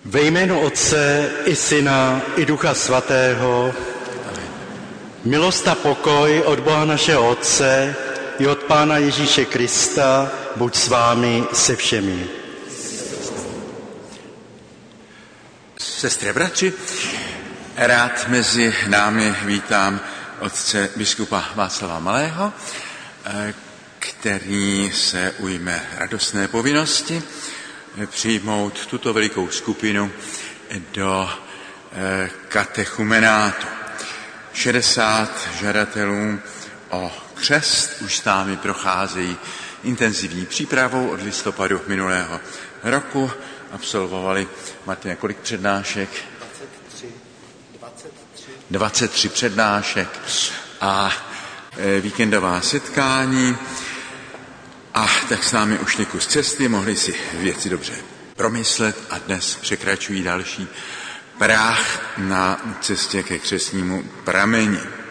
Ve jménu Otce i Syna i Ducha Svatého, milost a pokoj od Boha našeho Otce i od Pána Ježíše Krista buď s vámi se všemi. Sestry a bratři, rád mezi námi vítám otce biskupa Václava Malého, který se ujme radostné povinnosti přijmout tuto velikou skupinu do katechumenátu. 60 žadatelů o křest už s námi procházejí intenzivní přípravou od listopadu minulého roku. Absolvovali, Martina, kolik přednášek? 23 přednášek a víkendová setkání. A tak s námi ušli kus cesty, mohli si věci dobře promyslet a dnes překračují další práh na cestě ke křestnímu prameni.